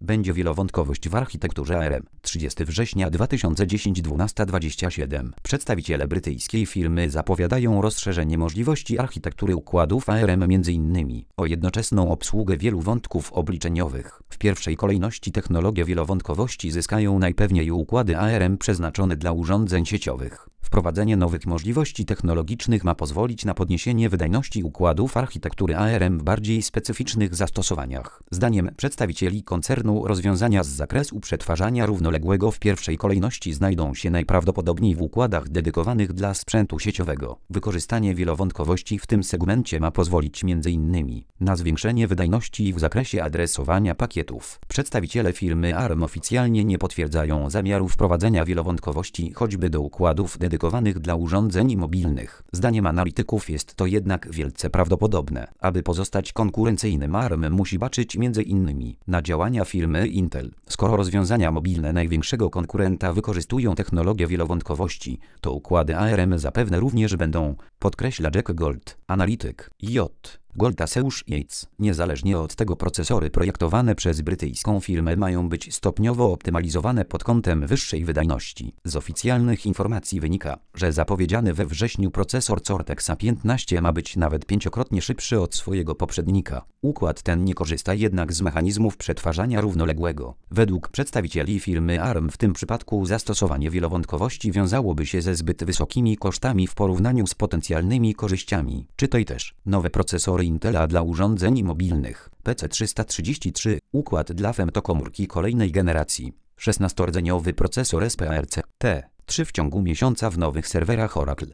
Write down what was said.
będzie wielowątkowość w architekturze ARM. 30 września 2010 12:27. Przedstawiciele brytyjskiej firmy zapowiadają rozszerzenie możliwości architektury układów ARM m.in. o jednoczesną obsługę wielu wątków obliczeniowych. W pierwszej kolejności technologie wielowątkowości zyskają najpewniej układy ARM przeznaczone dla urządzeń sieciowych. Wprowadzenie nowych możliwości technologicznych ma pozwolić na podniesienie wydajności układów architektury ARM w bardziej specyficznych zastosowaniach. Zdaniem przedstawicieli koncernu rozwiązania z zakresu przetwarzania równoległego w pierwszej kolejności znajdą się najprawdopodobniej w układach dedykowanych dla sprzętu sieciowego. Wykorzystanie wielowątkowości w tym segmencie ma pozwolić m.in. na zwiększenie wydajności w zakresie adresowania pakietów. Przedstawiciele firmy ARM oficjalnie nie potwierdzają zamiaru wprowadzenia wielowątkowości choćby do układów dedykowanych dla urządzeń mobilnych. Zdaniem analityków jest to jednak wielce prawdopodobne. Aby pozostać konkurencyjnym, ARM musi baczyć m.in. na działania firmy Intel. Skoro rozwiązania mobilne największego konkurenta wykorzystują technologię wielowątkowości, to układy ARM zapewne również będą, podkreśla Jack Gold, analityk J. Goldaseusz Yates. Niezależnie od tego procesory projektowane przez brytyjską firmę mają być stopniowo optymalizowane pod kątem wyższej wydajności. Z oficjalnych informacji wynika, że zapowiedziany we wrześniu procesor Cortex-A15 ma być nawet 5-krotnie szybszy od swojego poprzednika. Układ ten nie korzysta jednak z mechanizmów przetwarzania równoległego. Według przedstawicieli firmy ARM w tym przypadku zastosowanie wielowątkowości wiązałoby się ze zbyt wysokimi kosztami w porównaniu z potencjalnymi korzyściami. Czytaj też nowe procesory Intela dla urządzeń mobilnych. PC333, układ dla femtokomórki kolejnej generacji. 16-rdzeniowy procesor SPARC T3 w ciągu miesiąca w nowych serwerach Oracle.